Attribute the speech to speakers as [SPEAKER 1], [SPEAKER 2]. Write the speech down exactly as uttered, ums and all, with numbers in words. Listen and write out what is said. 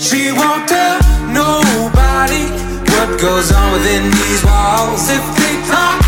[SPEAKER 1] She won't tell nobody what goes on within these walls. If they talk